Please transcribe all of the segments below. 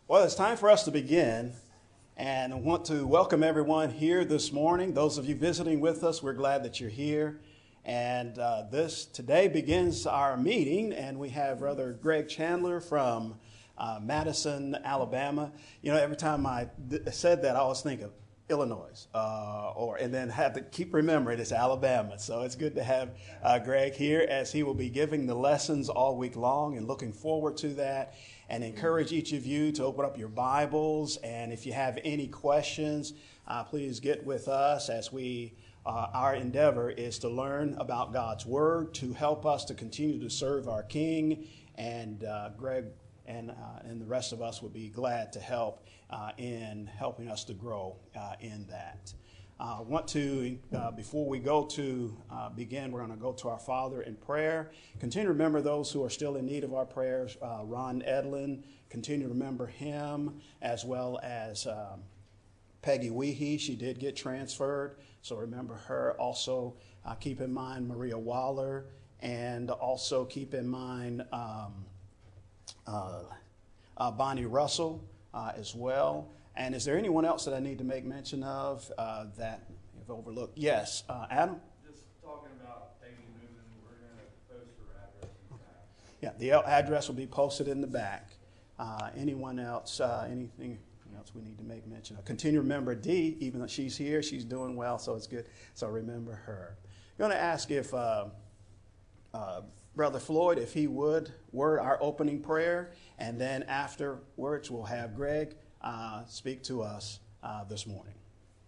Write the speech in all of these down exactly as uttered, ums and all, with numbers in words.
Well, it's time for us to begin, and I want to welcome everyone here this morning. Those of you visiting with us, we're glad that you're here. And uh, this today begins our meeting, and we have Brother Greg Chandler from uh, Madison, Alabama. You know, every time I th- said that, I always think of Illinois, uh, or and then have to keep remembering it's Alabama. So it's good to have uh, Greg here as he will be giving the lessons all week long, and looking forward to that. And encourage each of you to open up your Bibles, and if you have any questions, uh, please get with us as we, uh, our endeavor is to learn about God's Word to help us to continue to serve our King, and uh, Greg and, uh, and the rest of us would be glad to help uh, in helping us to grow uh, in that. I uh, want to, uh, before we go to uh, begin, we're going to go to our Father in prayer. Continue to remember those who are still in need of our prayers. Uh, Ron Edlin, continue to remember him, as well as um, Peggy Weehee. She did get transferred, so remember her. Also, uh, keep in mind Maria Waller, and also keep in mind um, uh, uh, Bonnie Russell uh, as well. And is there anyone else that I need to make mention of uh, that I've overlooked? Yes, uh, Adam? Just talking about Peggy moving, we're going to post her address in the back. Yeah, the address will be posted in the back. Uh, anyone else, uh, anything else we need to make mention of? Continue to remember Dee, even though she's here, she's doing well, so it's good. So remember her. I'm going to ask if uh, uh, Brother Floyd, if he would, word our opening prayer, and then afterwards we'll have Greg Uh, speak to us uh, this morning.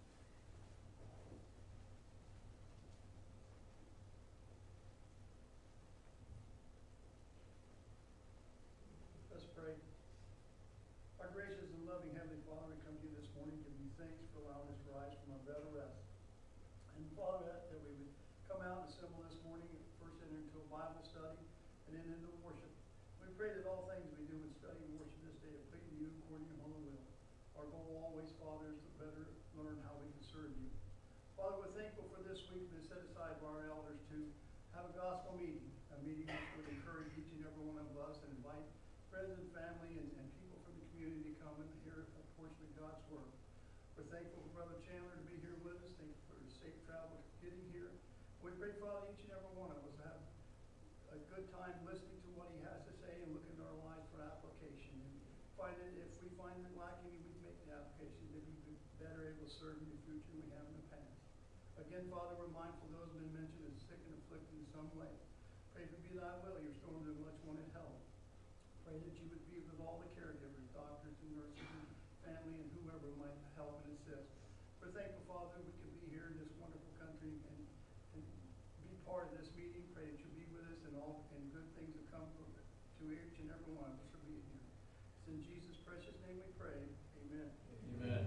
Let's pray. Our gracious and loving Heavenly Father, we come to you this morning to give you thanks for allowing us to rise from our bed of rest. And Father, that we would come out and assemble this morning, first enter into a Bible study, and then into worship. We pray that all things we do in study and worship this day are pleasing you according to your holy will. Our goal always, Father, is to better learn how we can serve you. Father, we're thankful for this week that's set aside by our elders to have a gospel meeting, a meeting which would encourage each and every one of us and invite friends and family and, and people from the community to come and hear a portion of God's Word. We're thankful for Brother Chandler to be here with us. Thankful for his safe travel getting here. We pray, Father, each and every one of us have a good time listening to what he has to say and looking at our lives for application. And find it, if we find it lacking, we make the application that we be better able to serve in the future than we have in the past. Again, Father, we're mindful of those who have been mentioned as sick and afflicted in some way. Pray to be thy will, you're restoring them much wanted health. Pray that you would be with all the caregivers, doctors and nurses and family and whoever might help and assist. We're thankful, Father, we can be here in this wonderful country and, and be part of this meeting. Pray that you be with us and all and good things will come from it, to each and every one of us for being here. It's in Jesus' precious name we pray. Amen. Amen.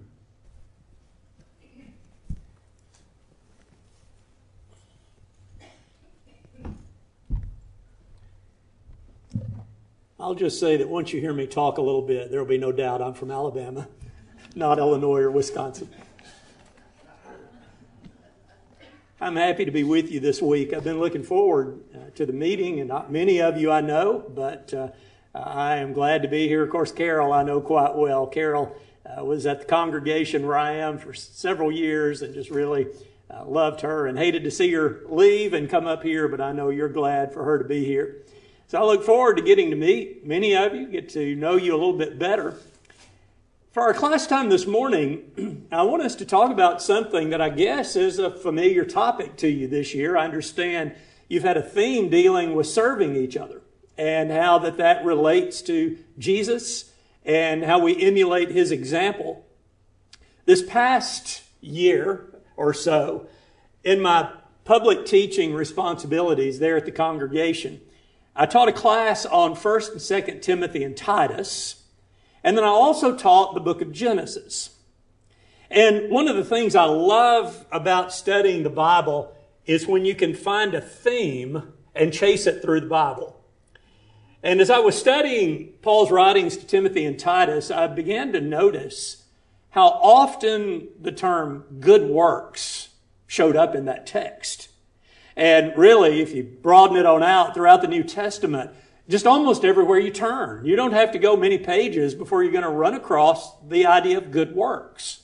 I'll just say that once you hear me talk a little bit, there will be no doubt I'm from Alabama, not Illinois or Wisconsin. I'm happy to be with you this week. I've been looking forward uh, to the meeting, and not many of you I know, but uh, I am glad to be here. Of course, Carol I know quite well. Carol uh, was at the congregation where I am for several years and just really uh, loved her and hated to see her leave and come up here, but I know you're glad for her to be here. So I look forward to getting to meet many of you, get to know you a little bit better. For our class time this morning, I want us to talk about something that I guess is a familiar topic to you this year. I understand you've had a theme dealing with serving each other and how that, that relates to Jesus and how we emulate his example. This past year or so, in my public teaching responsibilities there at the congregation, I taught a class on First and Second Timothy and Titus, and then I also taught the book of Genesis. And one of the things I love about studying the Bible is when you can find a theme and chase it through the Bible. And as I was studying Paul's writings to Timothy and Titus, I began to notice how often the term good works showed up in that text. And really, if you broaden it on out throughout the New Testament, just almost everywhere you turn. You don't have to go many pages before you're going to run across the idea of good works.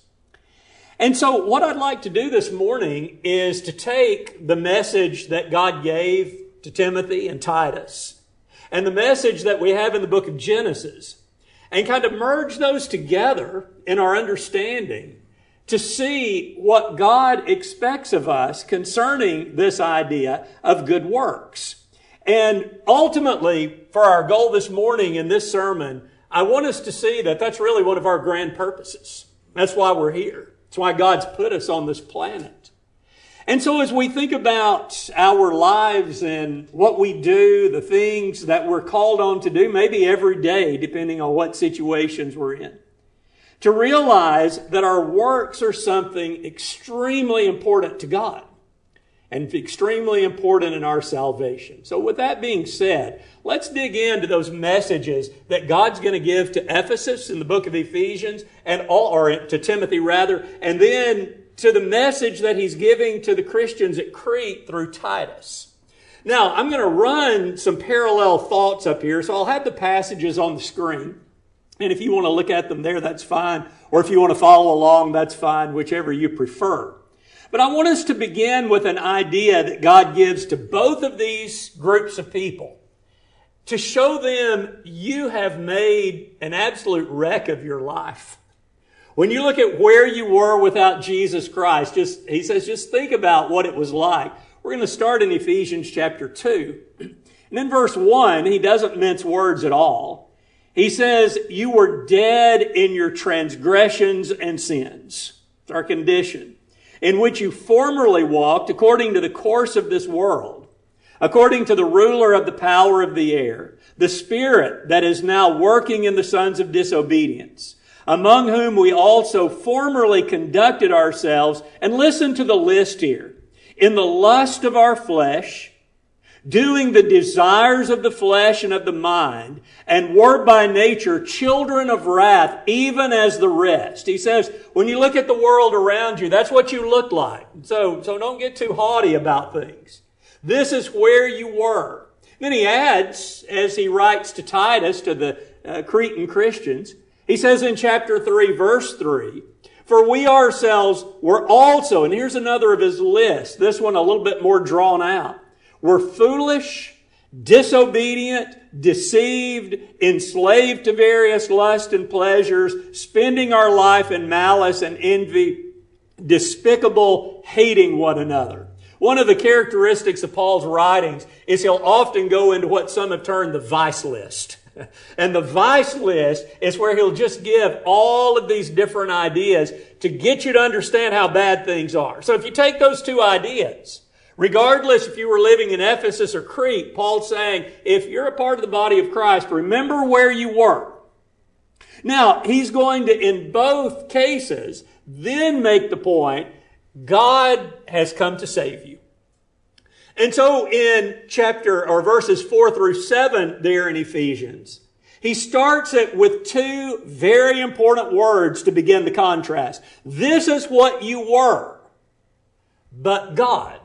And so what I'd like to do this morning is to take the message that God gave to Timothy and Titus and the message that we have in the book of Genesis and kind of merge those together in our understanding to see what God expects of us concerning this idea of good works. And ultimately, for our goal this morning in this sermon, I want us to see that that's really one of our grand purposes. That's why we're here. That's why God's put us on this planet. And so as we think about our lives and what we do, the things that we're called on to do, maybe every day, depending on what situations we're in, to realize that our works are something extremely important to God and extremely important in our salvation. So with that being said, let's dig into those messages that God's going to give to Ephesus in the book of Ephesians, and all, or to Timothy rather, and then to the message that he's giving to the Christians at Crete through Titus. Now, I'm going to run some parallel thoughts up here, so I'll have the passages on the screen. And if you want to look at them there, that's fine. Or if you want to follow along, that's fine, whichever you prefer. But I want us to begin with an idea that God gives to both of these groups of people to show them you have made an absolute wreck of your life. When you look at where you were without Jesus Christ, just, he says, just think about what it was like. We're going to start in Ephesians chapter two. And in verse one, he doesn't mince words at all. He says, you were dead in your transgressions and sins. It's our condition. In which you formerly walked according to the course of this world, according to the ruler of the power of the air, the spirit that is now working in the sons of disobedience, among whom we also formerly conducted ourselves, and listen to the list here, in the lust of our flesh, doing the desires of the flesh and of the mind, and were by nature children of wrath, even as the rest. He says, when you look at the world around you, that's what you look like. So, so don't get too haughty about things. This is where you were. Then he adds, as he writes to Titus, to the uh, Cretan Christians, he says in chapter three, verse three, for we ourselves were also, and here's another of his list, this one a little bit more drawn out, were foolish, disobedient, deceived, enslaved to various lusts and pleasures, spending our life in malice and envy, despicable, hating one another. One of the characteristics of Paul's writings is he'll often go into what some have termed the vice list. And the vice list is where he'll just give all of these different ideas to get you to understand how bad things are. So if you take those two ideas, regardless if you were living in Ephesus or Crete, Paul's saying, if you're a part of the body of Christ, remember where you were. Now, he's going to, in both cases, then make the point, God has come to save you. And so in chapter, or verses four through seven there in Ephesians, he starts it with two very important words to begin the contrast. This is what you were, but God.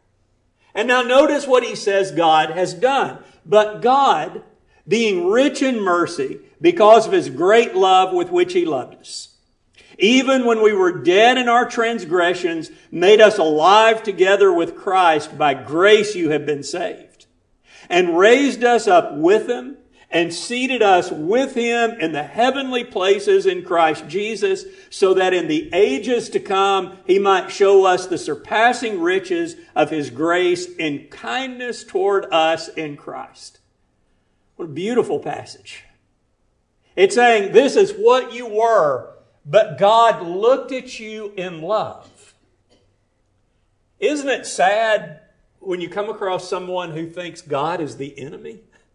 And now notice what he says God has done. But God, being rich in mercy, because of his great love with which he loved us, even when we were dead in our transgressions, made us alive together with Christ. By grace you have been saved. And raised us up with him, and seated us with him in the heavenly places in Christ Jesus, so that in the ages to come he might show us the surpassing riches of his grace in kindness toward us in Christ. What a beautiful passage. It's saying this is what you were, but God looked at you in love. Isn't it sad when you come across someone who thinks God is the enemy?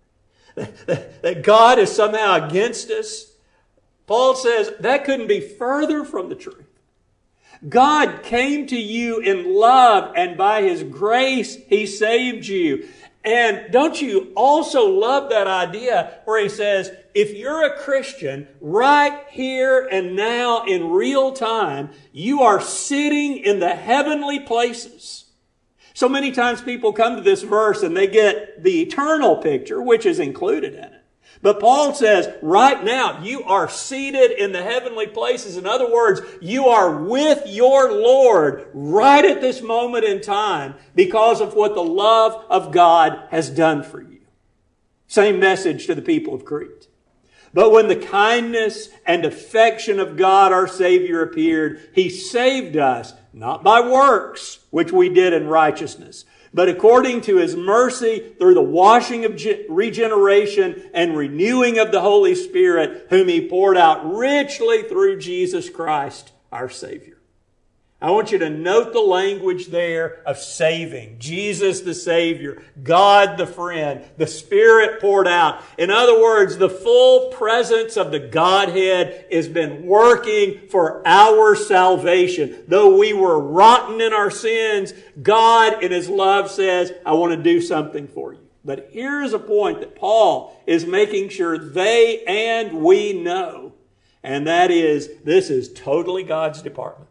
That God is somehow against us? Paul says that couldn't be further from the truth. God came to you in love, and by his grace he saved you. And don't you also love that idea where he says, if you're a Christian, right here and now in real time, you are sitting in the heavenly places, So many times people come to this verse and they get the eternal picture, which is included in it. But Paul says, right now, you are seated in the heavenly places. In other words, you are with your Lord right at this moment in time because of what the love of God has done for you. Same message to the people of Crete. But when the kindness and affection of God our Savior appeared, He saved us, not by works, which we did in righteousness, but according to His mercy through the washing of regeneration and renewing of the Holy Spirit, whom He poured out richly through Jesus Christ, our Savior. I want you to note the language there of saving. Jesus the Savior, God the friend, the Spirit poured out. In other words, the full presence of the Godhead has been working for our salvation. Though we were rotten in our sins, God in His love says, I want to do something for you. But here's a point that Paul is making sure they and we know. And that is, this is totally God's department.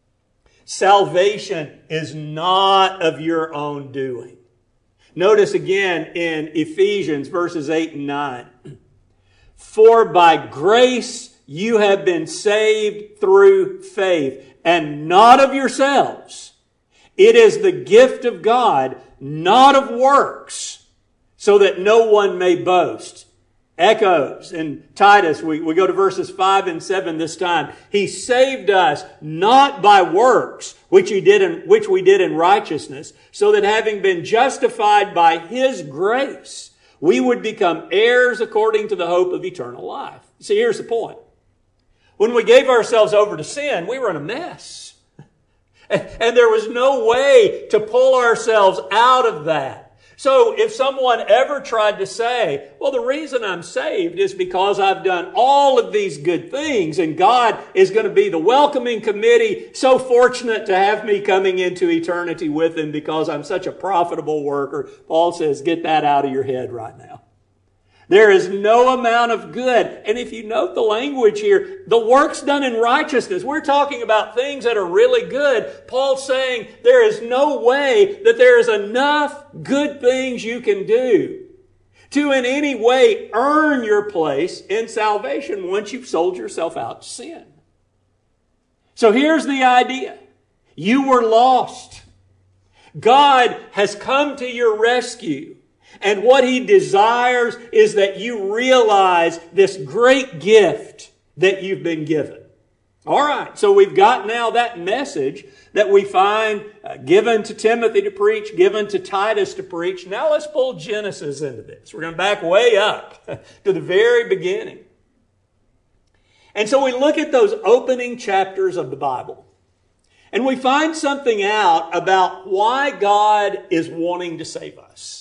Salvation is not of your own doing. Notice again in Ephesians verses eight and nine. For by grace you have been saved through faith, and not of yourselves. It is the gift of God, not of works, so that no one may boast. Echoes in Titus, we, we go to verses five and seven this time. He saved us not by works, which he did in, which we did in righteousness, so that having been justified by His grace, we would become heirs according to the hope of eternal life. See, here's the point. When we gave ourselves over to sin, we were in a mess. And, and there was no way to pull ourselves out of that. So if someone ever tried to say, well, the reason I'm saved is because I've done all of these good things and God is going to be the welcoming committee, so fortunate to have me coming into eternity with Him because I'm such a profitable worker, Paul says, get that out of your head right now. There is no amount of good. And if you note the language here, the works done in righteousness, we're talking about things that are really good. Paul's saying there is no way that there is enough good things you can do to in any way earn your place in salvation once you've sold yourself out to sin. So here's the idea. You were lost. God has come to your rescue. And what He desires is that you realize this great gift that you've been given. All right, so we've got now that message that we find uh, given to Timothy to preach, given to Titus to preach. Now let's pull Genesis into this. We're going to back way up to the very beginning. And so we look at those opening chapters of the Bible. And we find something out about why God is wanting to save us.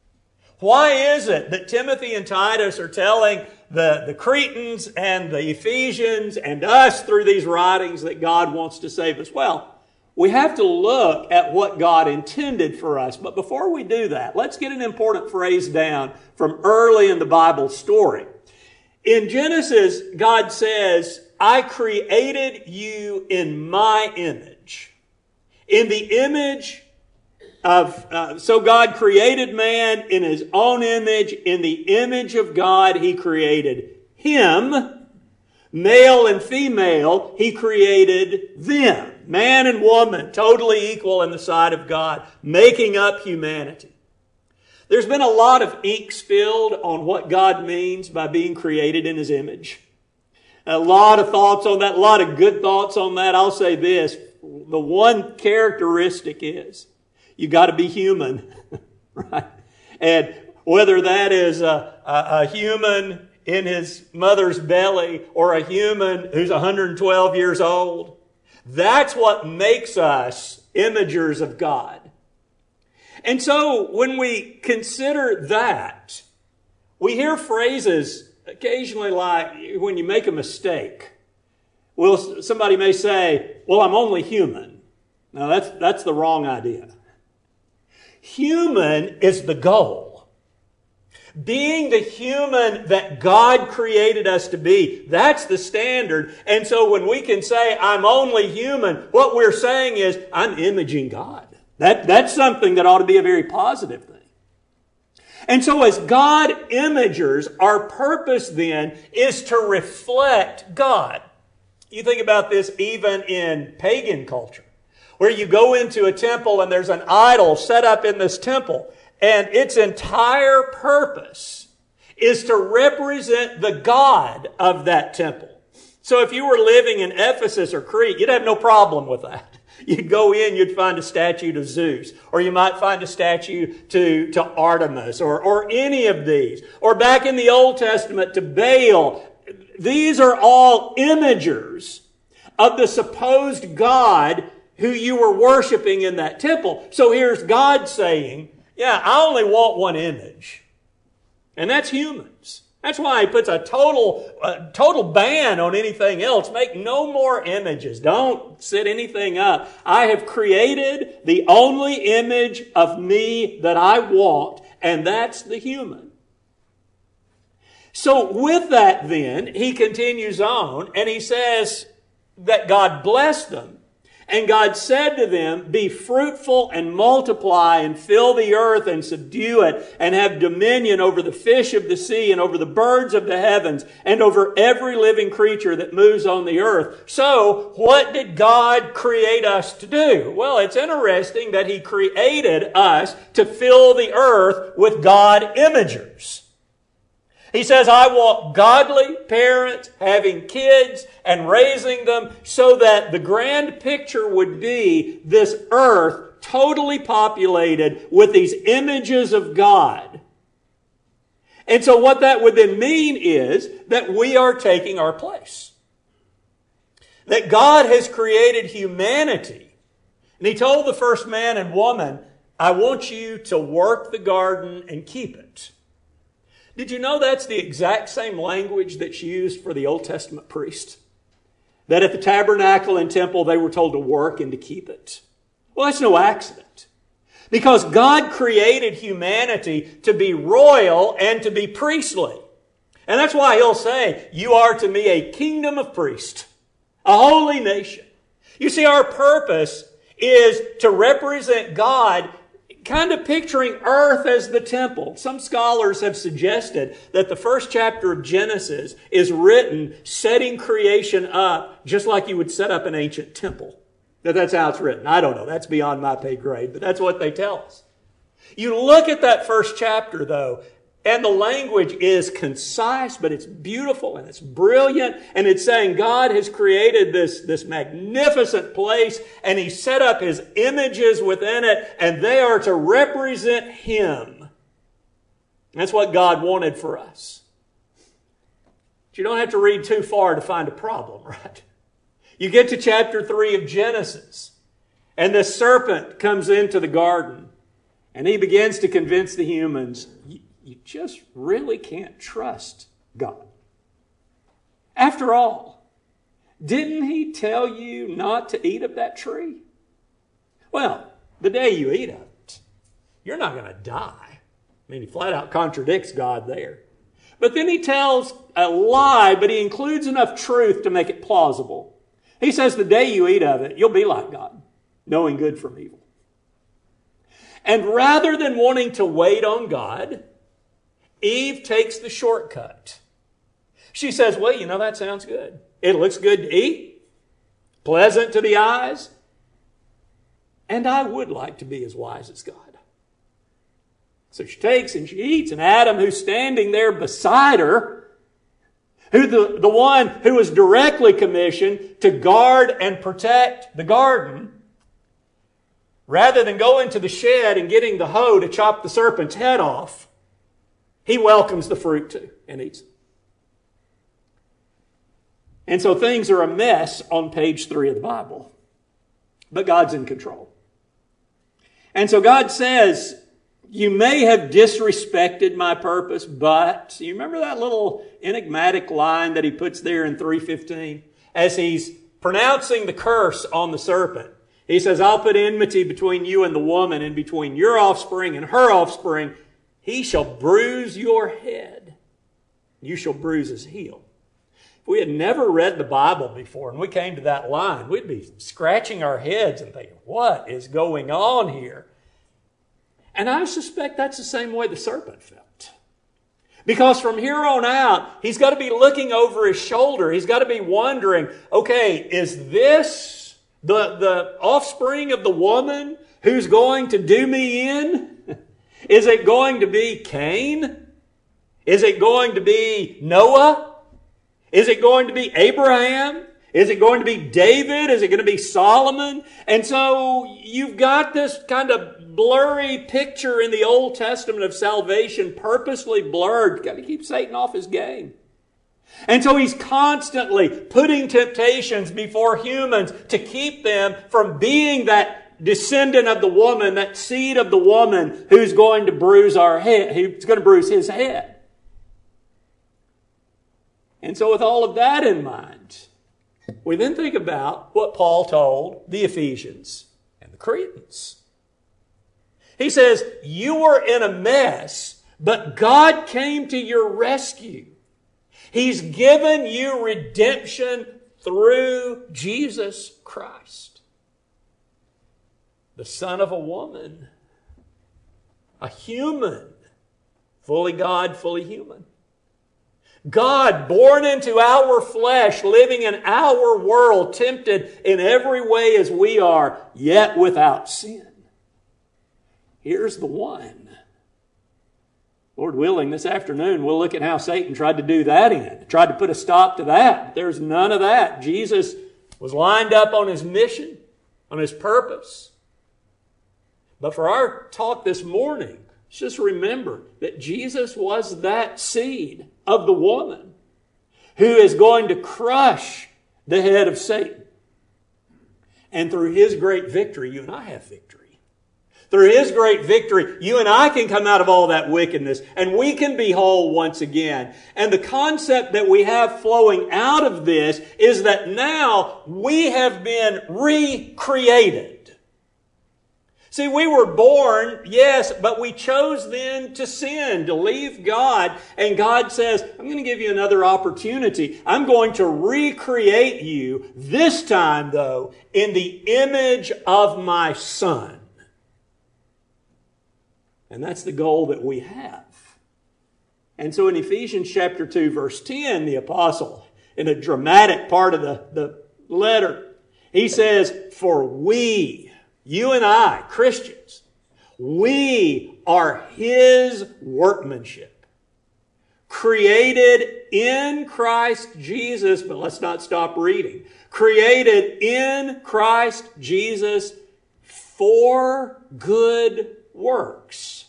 Why is it that Timothy and Titus are telling the, the Cretans and the Ephesians and us through these writings that God wants to save us? Well, we have to look at what God intended for us. But before we do that, let's get an important phrase down from early in the Bible story. In Genesis, God says, I created you in my image. In the image Of, uh, so God created man in His own image. In the image of God, He created him. Male and female, He created them. Man and woman, totally equal in the sight of God, making up humanity. There's been a lot of ink spilled on what God means by being created in His image. A lot of thoughts on that, a lot of good thoughts on that. I'll say this, the one characteristic is, you got to be human, right? And whether that is a, a, a human in his mother's belly or a human who's one hundred twelve years old, that's what makes us imagers of God. And so when we consider that, we hear phrases occasionally like when you make a mistake. Well, somebody may say, well, I'm only human. Now that's, that's the wrong idea. Human is the goal. Being the human that God created us to be, that's the standard. And so when we can say, I'm only human, what we're saying is, I'm imaging God. That, that's something that ought to be a very positive thing. And so as God imagers, our purpose then is to reflect God. You think about this even in pagan culture, where you go into a temple and there's an idol set up in this temple, and its entire purpose is to represent the God of that temple. So if you were living in Ephesus or Crete, you'd have no problem with that. You'd go in, you'd find a statue to Zeus, or you might find a statue to, to Artemis, or, or any of these. Or back in the Old Testament to Baal. These are all imagers of the supposed God who you were worshiping in that temple. So here's God saying, yeah, I only want one image. And that's humans. That's why he puts a total, uh, total ban on anything else. Make no more images. Don't set anything up. I have created the only image of me that I want, and that's the human. So with that then, he continues on, and he says that God blessed them. And God said to them, be fruitful and multiply and fill the earth and subdue it and have dominion over the fish of the sea and over the birds of the heavens and over every living creature that moves on the earth. So, what did God create us to do? Well, it's interesting that He created us to fill the earth with God imagers. He says, I want godly parents having kids and raising them so that the grand picture would be this earth totally populated with these images of God. And so what that would then mean is that we are taking our place. That God has created humanity. And He told the first man and woman, I want you to work the garden and keep it. Did you know that's the exact same language that's used for the Old Testament priest? That at the tabernacle and temple they were told to work and to keep it. Well, that's no accident. Because God created humanity to be royal and to be priestly. And that's why He'll say, you are to me a kingdom of priests, a holy nation. You see, our purpose is to represent God, kind of picturing earth as the temple. Some scholars have suggested that the first chapter of Genesis is written setting creation up just like you would set up an ancient temple. That that's how it's written. I don't know. That's beyond my pay grade, but that's what they tell us. You look at that first chapter, though, and the language is concise, but it's beautiful and it's brilliant. And it's saying God has created this, this magnificent place and He set up His images within it, and they are to represent Him. That's what God wanted for us. But you don't have to read too far to find a problem, right? You get to chapter three of Genesis, and the serpent comes into the garden, and he begins to convince the humans, you just really can't trust God. After all, didn't He tell you not to eat of that tree? Well, the day you eat of it, you're not going to die. I mean, He flat out contradicts God there. But then He tells a lie, but He includes enough truth to make it plausible. He says the day you eat of it, you'll be like God, knowing good from evil. And rather than wanting to wait on God, Eve takes the shortcut. She says, well, you know, that sounds good. It looks good to eat, pleasant to the eyes, and I would like to be as wise as God. So she takes and she eats, and Adam, who's standing there beside her, who the, the one who was directly commissioned to guard and protect the garden, rather than going to the shed and getting the hoe to chop the serpent's head off, he welcomes the fruit too and eats it. And so things are a mess on page three of the Bible. But God's in control. And so God says, you may have disrespected my purpose, but you remember that little enigmatic line that He puts there in three fifteen? As He's pronouncing the curse on the serpent, He says, I'll put enmity between you and the woman, and between your offspring and her offspring. He shall bruise your head. You shall bruise his heel. If we had never read the Bible before and we came to that line, we'd be scratching our heads and thinking, what is going on here? And I suspect that's the same way the serpent felt. Because from here on out, he's got to be looking over his shoulder. He's got to be wondering, okay, is this the, the offspring of the woman who's going to do me in? Is it going to be Cain? Is it going to be Noah? Is it going to be Abraham? Is it going to be David? Is it going to be Solomon? And so you've got this kind of blurry picture in the Old Testament of salvation, purposely blurred. Got to keep Satan off his game. And so he's constantly putting temptations before humans to keep them from being that descendant of the woman, that seed of the woman who's going to bruise our head, who's going to bruise his head. And so with all of that in mind, we then think about what Paul told the Ephesians and the Cretans. He says, you were in a mess, but God came to your rescue. He's given you redemption through Jesus Christ, the Son of a woman, a human, fully God, fully human. God born into our flesh, living in our world, tempted in every way as we are, yet without sin. Here's the one. Lord willing, this afternoon we'll look at how Satan tried to do that in, tried to put a stop to that. There's none of that. Jesus was lined up on his mission, on his purpose. But for our talk this morning, just remember that Jesus was that seed of the woman who is going to crush the head of Satan. And through his great victory, you and I have victory. Through his great victory, you and I can come out of all that wickedness and we can be whole once again. And the concept that we have flowing out of this is that now we have been recreated. See, we were born, yes, but we chose then to sin, to leave God. And God says, I'm going to give you another opportunity. I'm going to recreate you, this time, though, in the image of my Son. And that's the goal that we have. And so in Ephesians chapter two, verse ten, the apostle, in a dramatic part of the, the letter, he says, for we... You and I, Christians, we are his workmanship, created in Christ Jesus, but let's not stop reading, created in Christ Jesus for good works.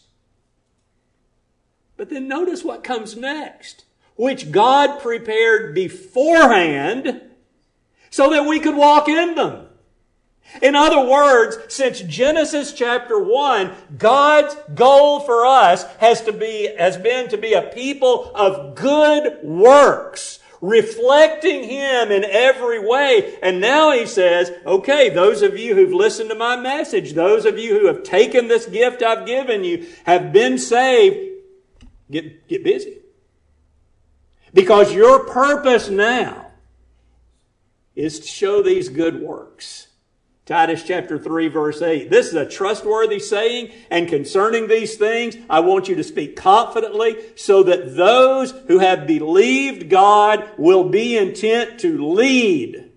But then notice what comes next, which God prepared beforehand so that we could walk in them. In other words, since Genesis chapter one, God's goal for us has to be, has been to be a people of good works, reflecting him in every way. And now he says, okay, those of you who've listened to my message, those of you who have taken this gift I've given you, have been saved, get, get busy. Because your purpose now is to show these good works. Titus chapter three, verse eight. This is a trustworthy saying, and concerning these things, I want you to speak confidently, so that those who have believed God will be intent to lead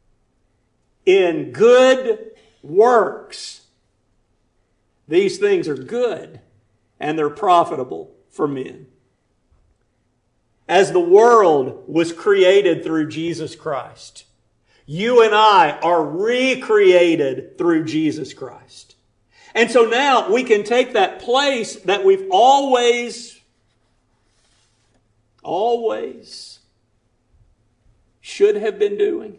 in good works. These things are good, and they're profitable for men. As the world was created through Jesus Christ, you and I are recreated through Jesus Christ. And so now we can take that place that we've always, always should have been doing.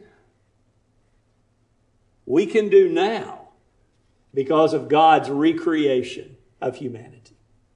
We can do now because of God's recreation of humanity.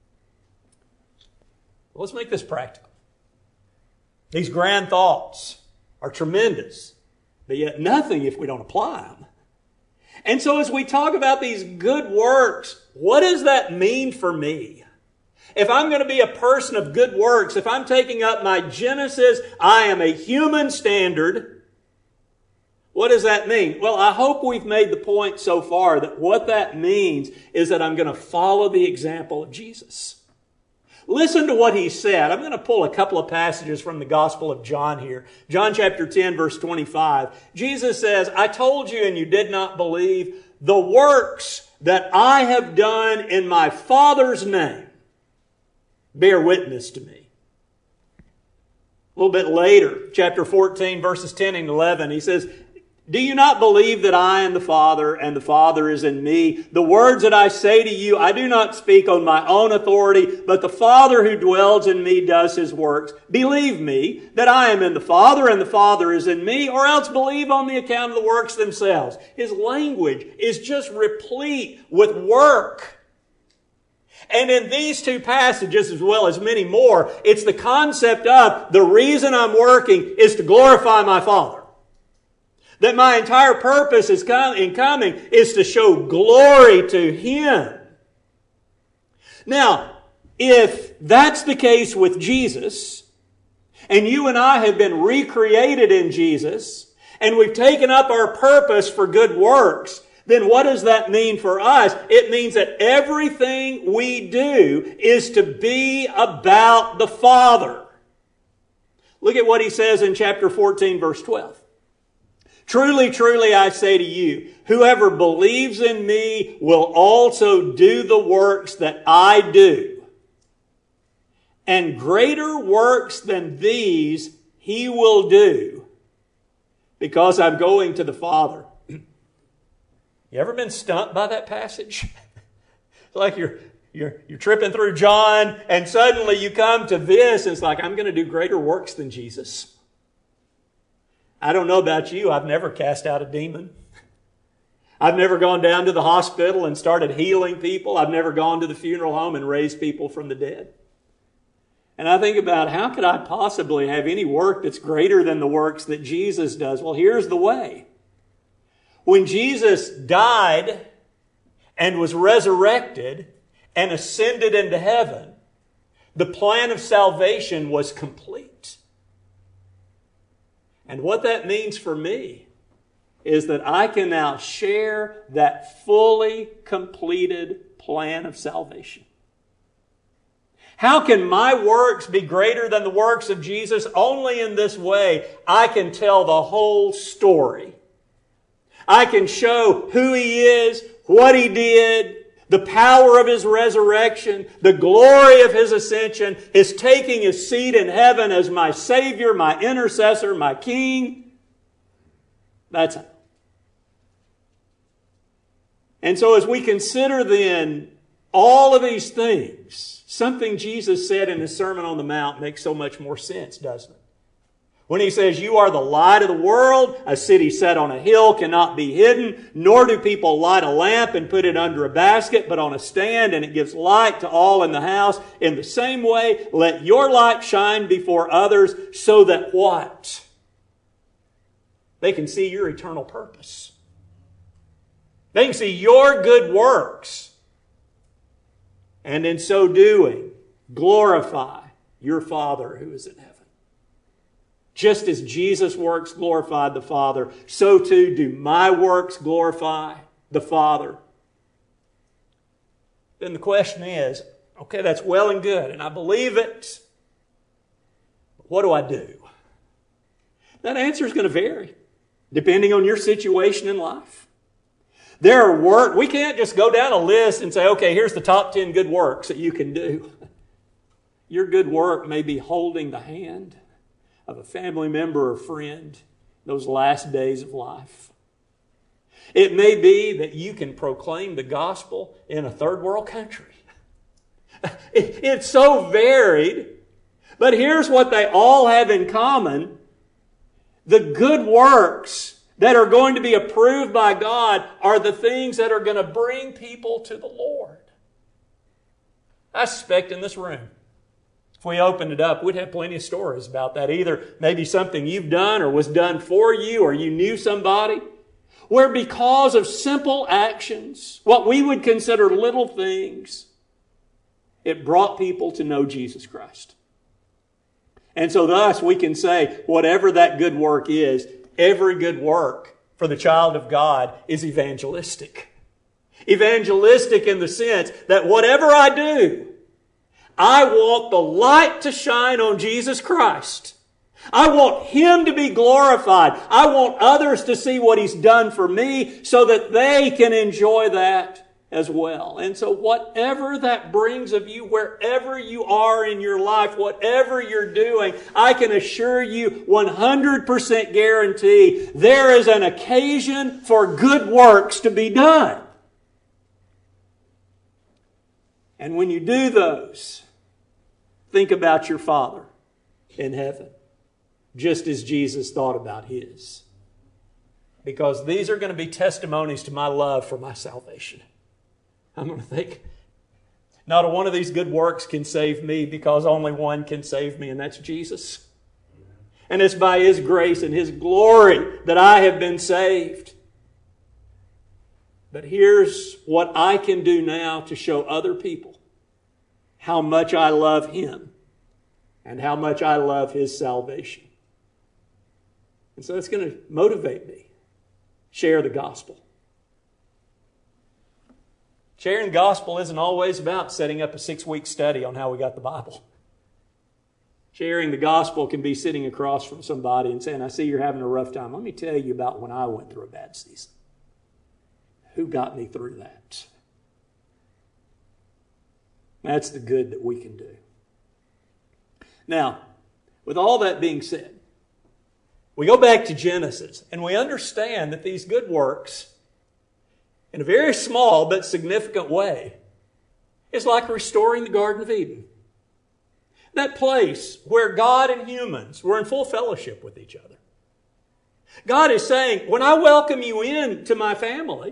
Well, let's make this practical. These grand thoughts are tremendous, but yet nothing if we don't apply them. And so as we talk about these good works, what does that mean for me? if I'm going to be a person of good works, if I'm taking up my Genesis, I am a human standard, what does that mean? Well, I hope we've made the point so far that what that means is that I'm going to follow the example of Jesus. Listen to what he said. I'm going to pull a couple of passages from the Gospel of John here. John chapter ten, verse twenty-five. Jesus says, I told you and you did not believe. The works that I have done in my Father's name bear witness to me. A little bit later, chapter fourteen, verses ten and eleven, he says, do you not believe that I am the Father and the Father is in me? The words that I say to you, I do not speak on my own authority, but the Father who dwells in me does His works. Believe me that I am in the Father and the Father is in me, or else believe on the account of the works themselves. His language is just replete with work. And in these two passages, as well as many more, it's the concept of the reason I'm working is to glorify my Father. That my entire purpose is com- in coming is to show glory to Him. Now, if that's the case with Jesus, and you and I have been recreated in Jesus, and we've taken up our purpose for good works, then what does that mean for us? It means that everything we do is to be about the Father. Look at what he says in chapter fourteen, verse twelve. Truly, truly, I say to you, whoever believes in me will also do the works that I do. And greater works than these he will do, because I'm going to the Father. You ever been stumped by that passage? It's like you're, you're, you're tripping through John, and suddenly you come to this, and it's like, I'm going to do greater works than Jesus. I don't know about you, I've never cast out a demon. I've never gone down to the hospital and started healing people. I've never gone to the funeral home and raised people from the dead. And I think about, how could I possibly have any work that's greater than the works that Jesus does? Well, here's the way. When Jesus died and was resurrected and ascended into heaven, the plan of salvation was complete. And what that means for me is that I can now share that fully completed plan of salvation. How can my works be greater than the works of Jesus? Only in this way. I can tell the whole story. I can show who He is, what He did, the power of His resurrection, the glory of His ascension, His taking His seat in heaven as my Savior, my intercessor, my King. That's it. And so as we consider then all of these things, something Jesus said in His Sermon on the Mount makes so much more sense, doesn't it? When He says, you are the light of the world, a city set on a hill cannot be hidden, nor do people light a lamp and put it under a basket, but on a stand, and it gives light to all in the house. In the same way, let your light shine before others, so that what? They can see your eternal purpose. They can see your good works. And in so doing, glorify your Father who is in heaven. Just as Jesus' works glorified the Father, so too do my works glorify the Father. Then the question is, okay, that's well and good, and I believe it. But what do I do? That answer is going to vary, depending on your situation in life. There are work, we can't just go down a list and say, okay, here's the top ten good works that you can do. Your good work may be holding the hand of a family member or friend those last days of life. It may be that you can proclaim the gospel in a third world country. It's so varied, but here's what they all have in common. The good works that are going to be approved by God are the things that are going to bring people to the Lord. I suspect in this room, if we opened it up, we'd have plenty of stories about that. Either maybe something you've done or was done for you, or you knew somebody, where because of simple actions, what we would consider little things, It brought people to know Jesus Christ. And so thus we can say, whatever that good work is, every good work for the child of God is evangelistic. Evangelistic in the sense that whatever I do, I want the light to shine on Jesus Christ. I want Him to be glorified. I want others to see what He's done for me so that they can enjoy that as well. And so whatever that brings of you, wherever you are in your life, whatever you're doing, I can assure you one hundred percent guarantee there is an occasion for good works to be done. And when you do those, think about your Father in heaven, just as Jesus thought about His. Because these are going to be testimonies to my love for my salvation. I'm going to think, not a one of these good works can save me because only one can save me, and that's Jesus. And it's by His grace and His glory that I have been saved. But here's what I can do now to show other people how much I love Him and how much I love His salvation. And so it's going to motivate me. Share the gospel. Sharing the gospel isn't always about setting up a six-week study on how we got the Bible. Sharing the gospel can be sitting across from somebody and saying, I see you're having a rough time. Let me tell you about when I went through a bad season. Who got me through that? That's the good that we can do. Now, with all that being said, we go back to Genesis and we understand that these good works, in a very small but significant way, is like restoring the Garden of Eden. That place where God and humans were in full fellowship with each other. God is saying, when I welcome you in to my family,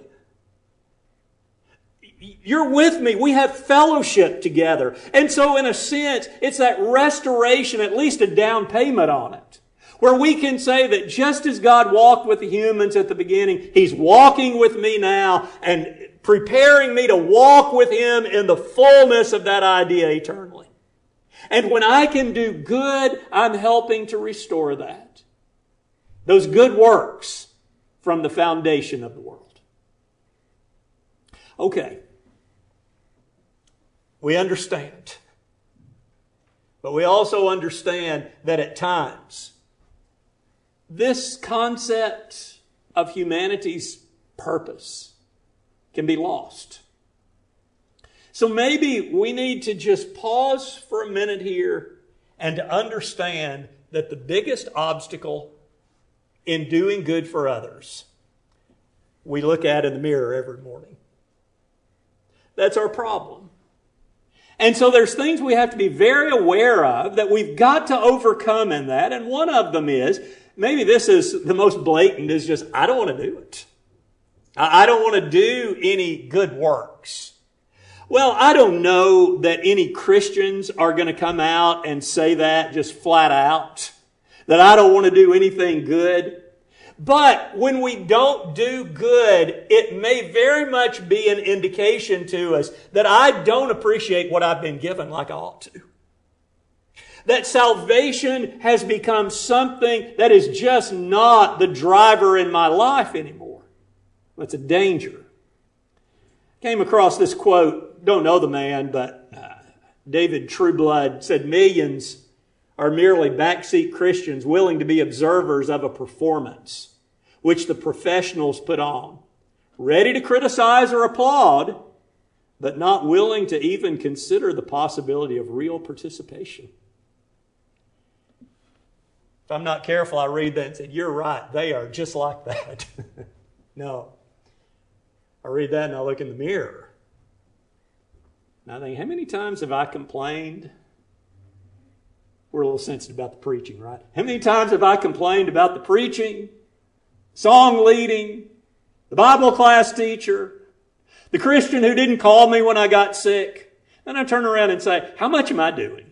you're with me. We have fellowship together. And so in a sense, it's that restoration, at least a down payment on it. Where we can say that just as God walked with the humans at the beginning, He's walking with me now and preparing me to walk with Him in the fullness of that idea eternally. And when I can do good, I'm helping to restore that. Those good works from the foundation of the world. Okay. We understand. But we also understand that at times, this concept of humanity's purpose can be lost. So maybe we need to just pause for a minute here and to understand that the biggest obstacle in doing good for others, we look at in the mirror every morning. That's our problem. And so there's things we have to be very aware of that we've got to overcome in that. And one of them is, maybe this is the most blatant, is just, I don't want to do it. I don't want to do any good works. Well, I don't know that any Christians are going to come out and say that just flat out, that I don't want to do anything good. But when we don't do good, it may very much be an indication to us that I don't appreciate what I've been given like I ought to. That salvation has become something that is just not the driver in my life anymore. That's a danger. Came across this quote, don't know the man, but uh, David Trueblood said, millions are merely backseat Christians willing to be observers of a performance which the professionals put on, ready to criticize or applaud, but not willing to even consider the possibility of real participation. If I'm not careful, I read that and say, you're right, they are just like that. No. I read that and I look in the mirror. And I think, how many times have I complained? We're a little sensitive about the preaching, right? How many times have I complained about the preaching, song leading, the Bible class teacher, the Christian who didn't call me when I got sick? Then I turn around and say, how much am I doing?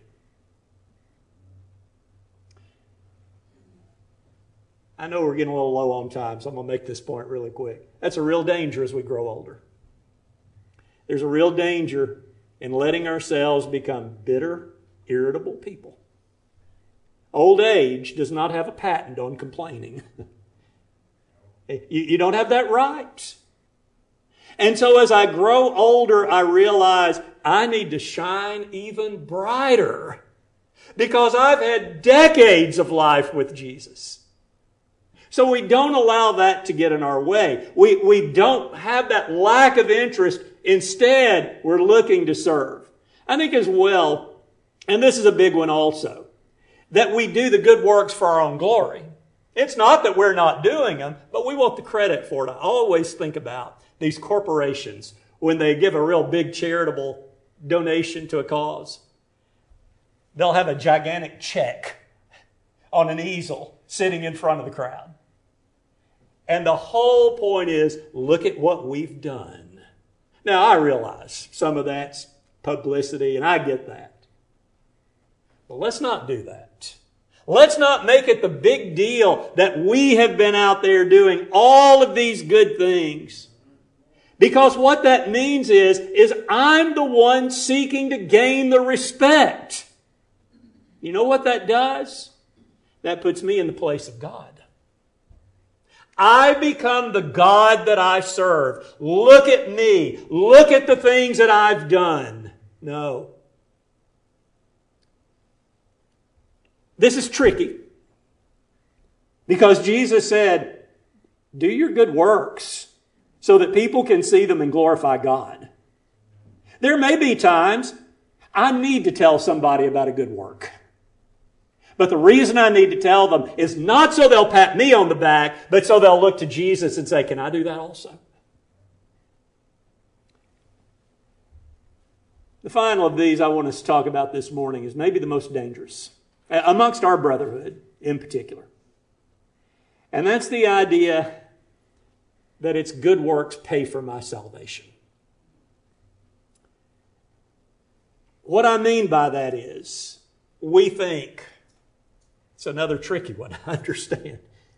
I know we're getting a little low on time, so I'm going to make this point really quick. That's a real danger as we grow older. There's a real danger in letting ourselves become bitter, irritable people. Old age does not have a patent on complaining. you, you don't have that right. And so as I grow older, I realize I need to shine even brighter because I've had decades of life with Jesus. So we don't allow that to get in our way. We, we don't have that lack of interest. Instead, we're looking to serve. I think as well, and this is a big one also, that we do the good works for our own glory. It's not that we're not doing them, but we want the credit for it. I always think about these corporations when they give a real big charitable donation to a cause. They'll have a gigantic check on an easel sitting in front of the crowd. And the whole point is, look at what we've done. Now, I realize some of that's publicity, and I get that. But let's not do that. Let's not make it the big deal that we have been out there doing all of these good things. Because what that means is, is I'm the one seeking to gain the respect. You know what that does? That puts me in the place of God. I become the God that I serve. Look at me. Look at the things that I've done. No. This is tricky. Because Jesus said, do your good works so that people can see them and glorify God. There may be times I need to tell somebody about a good work. But the reason I need to tell them is not so they'll pat me on the back, but so they'll look to Jesus and say, can I do that also? The final of these I want us to talk about this morning is maybe the most dangerous, amongst our brotherhood in particular. And that's the idea that it's good works pay for my salvation. What I mean by that is, we think, it's another tricky one, I understand.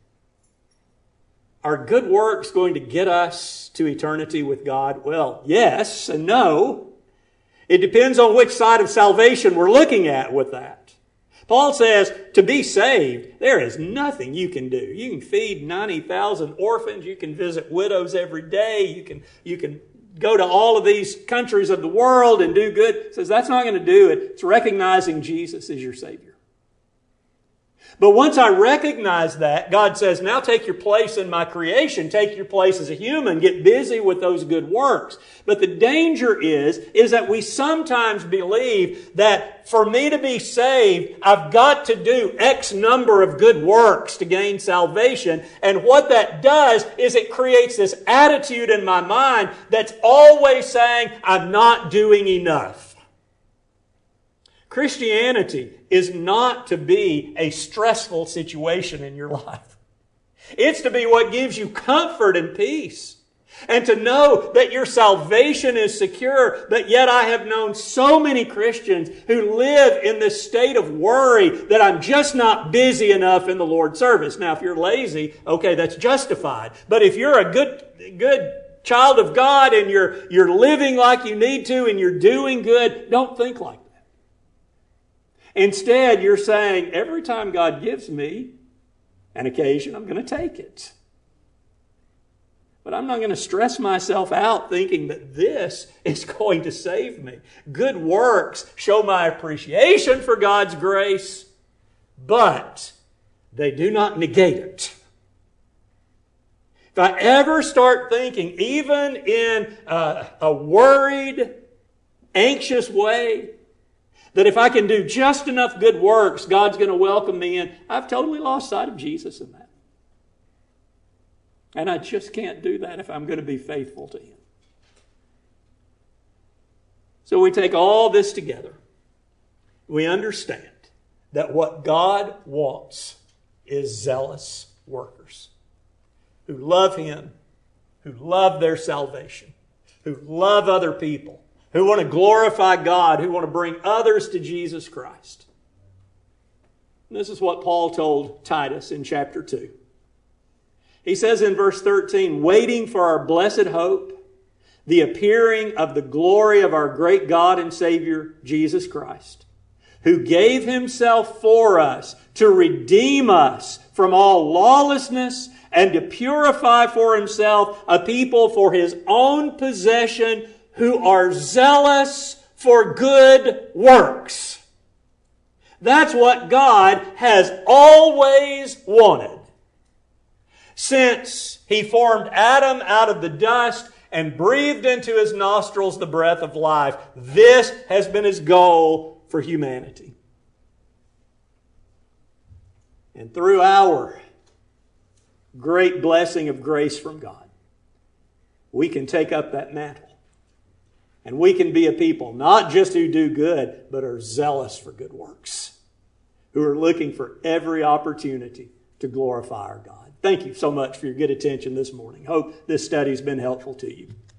Are good works going to get us to eternity with God? Well, yes and no. It depends on which side of salvation we're looking at with that. Paul says, to be saved, there is nothing you can do. You can feed ninety thousand orphans. You can visit widows every day. You can, you can go to all of these countries of the world and do good. He says that's not going to do it. It's recognizing Jesus as your Savior. But once I recognize that, God says, now take your place in my creation. Take your place as a human. Get busy with those good works. But the danger is, is that we sometimes believe that for me to be saved, I've got to do X number of good works to gain salvation. And what that does is it creates this attitude in my mind that's always saying, I'm not doing enough. Christianity is not to be a stressful situation in your life. It's to be what gives you comfort and peace. And to know that your salvation is secure. But yet I have known so many Christians who live in this state of worry that I'm just not busy enough in the Lord's service. Now, if you're lazy, okay, that's justified. But if you're a good, good child of God and you're, you're living like you need to and you're doing good, don't think like that. Instead, you're saying, every time God gives me an occasion, I'm going to take it. But I'm not going to stress myself out thinking that this is going to save me. Good works show my appreciation for God's grace, but they do not negate it. If I ever start thinking, even in a, a worried, anxious way, that if I can do just enough good works, God's going to welcome me in, I've totally lost sight of Jesus in that. And I just can't do that if I'm going to be faithful to Him. So we take all this together. We understand that what God wants is zealous workers who love Him, who love their salvation, who love other people, who want to glorify God, who want to bring others to Jesus Christ. And this is what Paul told Titus in chapter two. He says in verse thirteen, waiting for our blessed hope, the appearing of the glory of our great God and Savior, Jesus Christ, who gave himself for us to redeem us from all lawlessness and to purify for himself a people for his own possession who are zealous for good works. That's what God has always wanted. Since he formed Adam out of the dust and breathed into his nostrils the breath of life, this has been his goal for humanity. And through our great blessing of grace from God, we can take up that mantle. And we can be a people not just who do good, but are zealous for good works, who are looking for every opportunity to glorify our God. Thank you so much for your good attention this morning. Hope this study has been helpful to you.